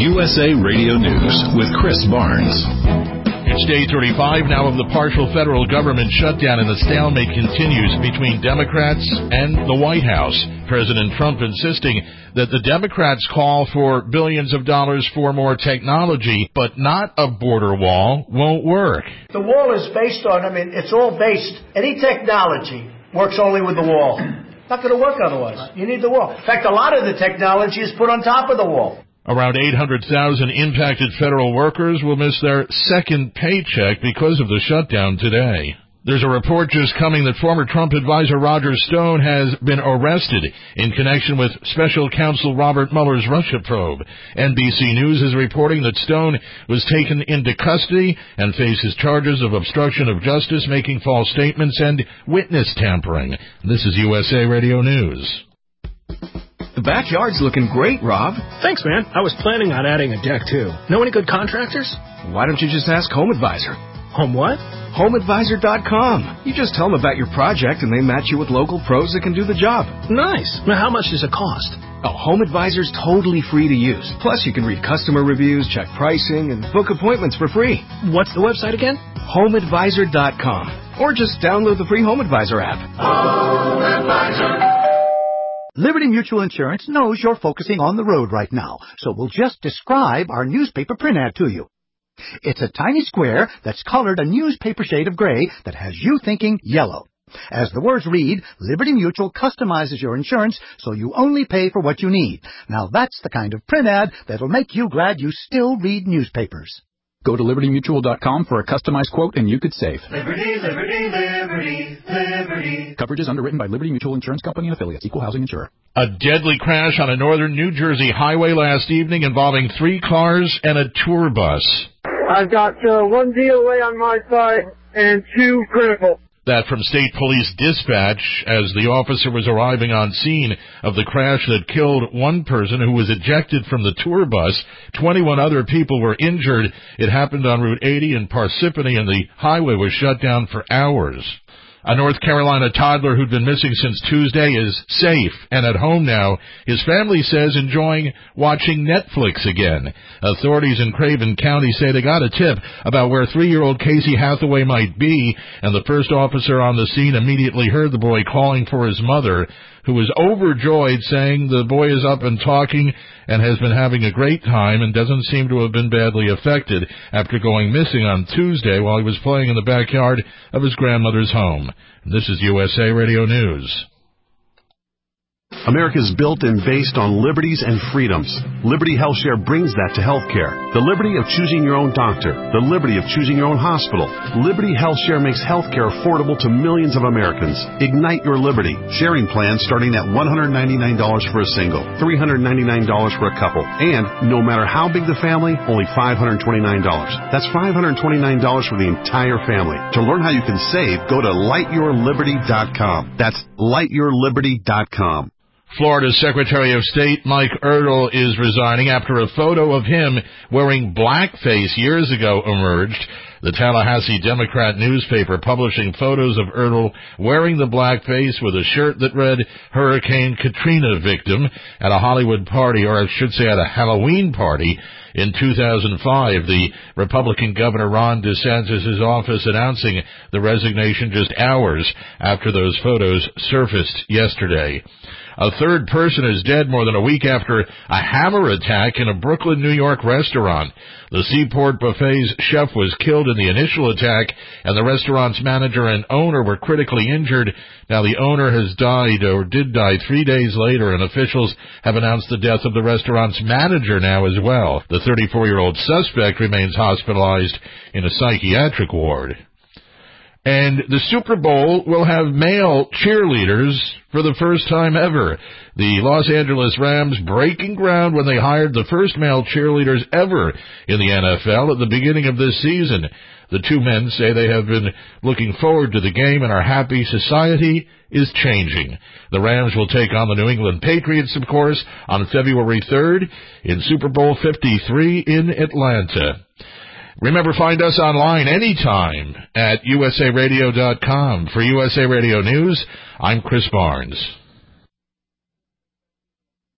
USA Radio News with Chris Barnes. It's day 35 now of the partial federal government shutdown, and the stalemate continues between Democrats and the White House. President Trump insisting that the Democrats call for billions of dollars for more technology, but not a border wall, won't work. The wall is based on, it's all based, any technology works only with the wall. Not going to work otherwise. You need the wall. In fact, a lot of the technology is put on top of the wall. Around 800,000 impacted federal workers will miss their second paycheck because of the shutdown today. There's a report just coming that former Trump advisor Roger Stone has been arrested in connection with special counsel Robert Mueller's Russia probe. NBC News is reporting that Stone was taken into custody and faces charges of obstruction of justice, making false statements, and witness tampering. This is USA Radio News. The backyard's looking great, Rob. Thanks, man. I was planning on adding a deck, too. Know any good contractors? Why don't you just ask Home Advisor? Home what? HomeAdvisor.com. You just tell them about your project, and they match you with local pros that can do the job. Nice. Now, how much does it cost? Oh, Home Advisor's totally free to use. Plus, you can read customer reviews, check pricing, and book appointments for free. What's the website again? HomeAdvisor.com. Or just download the free Home Advisor app. Home Advisor. Liberty Mutual Insurance knows you're focusing on the road right now, so we'll just describe our newspaper print ad to you. It's a tiny square that's colored a newspaper shade of gray that has you thinking yellow. As the words read, Liberty Mutual customizes your insurance so you only pay for what you need. Now that's the kind of print ad that'll make you glad you still read newspapers. Go to LibertyMutual.com for a customized quote and you could save. Liberty, liberty, liberty, liberty. Coverage is underwritten by Liberty Mutual Insurance Company and affiliates. Equal housing insurer. A deadly crash on a northern New Jersey highway last evening involving 3 cars and a tour bus. I've got 1 DOA on my side and 2 critical. That from State Police Dispatch as the officer was arriving on scene of the crash that killed one person who was ejected from the tour bus. 21 other people were injured. It happened on Route 80 in Parsippany, and the highway was shut down for hours. A North Carolina toddler who'd been missing since Tuesday is safe and at home now. His family says enjoying watching Netflix again. Authorities in Craven County say they got a tip about where 3-year-old Casey Hathaway might be, and the first officer on the scene immediately heard the boy calling for his mother, who was overjoyed, saying the boy is up and talking and has been having a great time and doesn't seem to have been badly affected after going missing on Tuesday while he was playing in the backyard of his grandmother's home. This is USA Radio News. America is built and based on liberties and freedoms. Liberty HealthShare brings that to healthcare. The liberty of choosing your own doctor. The liberty of choosing your own hospital. Liberty HealthShare makes healthcare affordable to millions of Americans. Ignite your liberty. Sharing plans starting at $199 for a single, $399 for a couple, and no matter how big the family, only $529. That's $529 for the entire family. To learn how you can save, go to lightyourliberty.com. That's lightyourliberty.com. Florida's Secretary of State Mike Erdle is resigning after a photo of him wearing blackface years ago emerged. The Tallahassee Democrat newspaper publishing photos of Erdle wearing the blackface with a shirt that read Hurricane Katrina victim at a Hollywood party, or I should say at a Halloween party in 2005. The Republican Governor Ron DeSantis' office announcing the resignation just hours after those photos surfaced yesterday. A third person is dead more than a week after a hammer attack in a Brooklyn, New York restaurant. The Seaport Buffet's chef was killed in the initial attack, and the restaurant's manager and owner were critically injured. Now, the owner has died, or did die, 3 days later, and officials have announced the death of the restaurant's manager now as well. The 34-year-old suspect remains hospitalized in a psychiatric ward. And the Super Bowl will have male cheerleaders for the first time ever. The Los Angeles Rams breaking ground when they hired the first male cheerleaders ever in the NFL at the beginning of this season. The two men say they have been looking forward to the game and are happy society is changing. The Rams will take on the New England Patriots, of course, on February 3rd in Super Bowl 53 in Atlanta. Remember, find us online anytime at usaradio.com. For USA Radio News, I'm Chris Barnes.